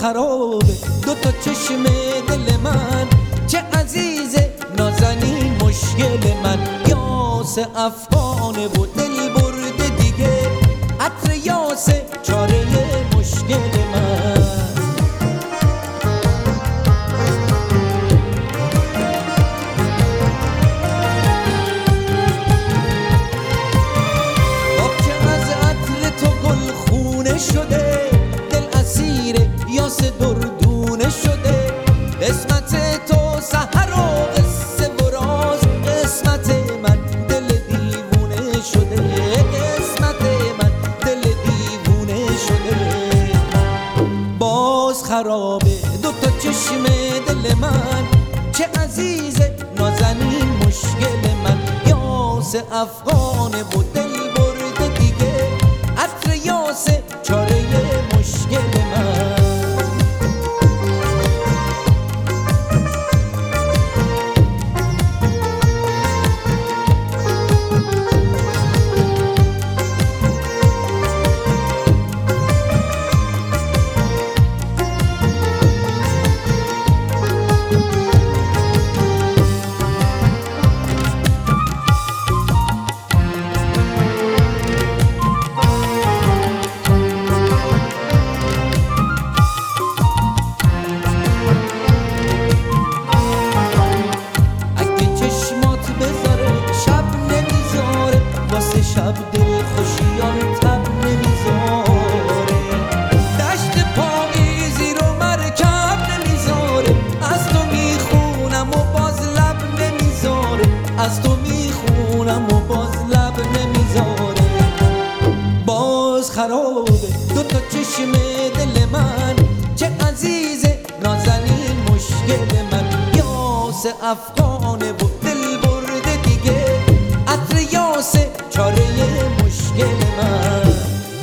خرابه دو تا چشم دل من، چه عزیزه نازنین مشکل من. یاس افغانه و دل برده دیگه، عطر یاس چاره مشکل من. باغچه از عطر تو گل خونه شده، دل اسیر یاس دردونه شده. قسمت تو سحر و قصه و راز، قسمت من دل دیوونه شده، قسمت من دل دیوونه شده. باز خرابه دو تا چشم دل من، چه عزیزه نازنین مشکل من. یاس افغانه و دل برده دیگه، عطر یاس چاره مشکل من. شب دل خوشیان تب نمیذاره، دشت پاییزی رو مرکب نمیذاره. از تو میخونم و باز لب نمیذاره، از تو میخونم و باز لب نمیذاره. باز خرابه دو تا چشم دل من، چه عزیزه نازنین مشکل من. یاس افغانه و دل برده دیگه، عطر یاس چاره مشکل من.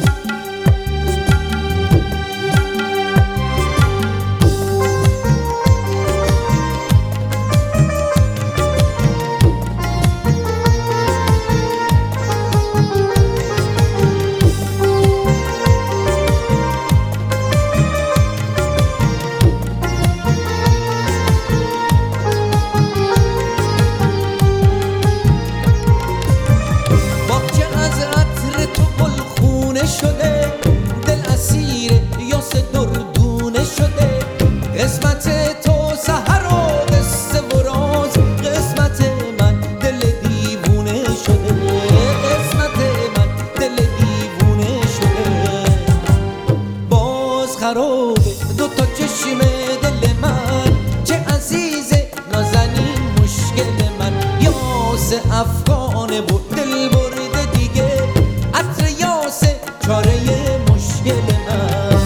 شده دل اسیر یاس دردونه شده. قسمت تو سحر و قصه و راز، قسمت من دل دیوونه شده، قسمت من دل دیوونه شده. باز خرابه دو تا چشم دل من، چه عزیزه نازنین مشکل من. یاس افغانه و دل برده دیگه، عطر یاس چاره مشکل من.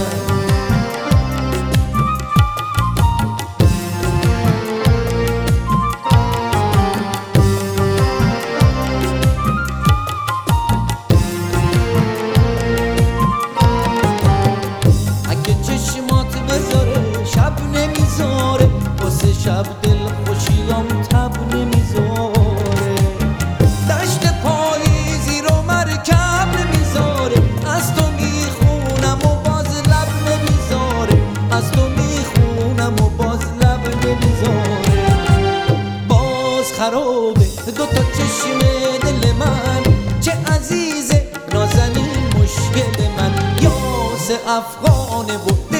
اگه چشمات بذاره شب نمیذاره، واسه شب دل خوشیام تب نمیذاره. دشت پاییزی رو مرکب نمیذاره، از تو میخونم و باز لب نمیذاره، از تو میخونم و باز لب نمیذاره. باز خرابه دو تا چشم دل من، چه عزیزه نازنین مشکل من. یاس افغانه و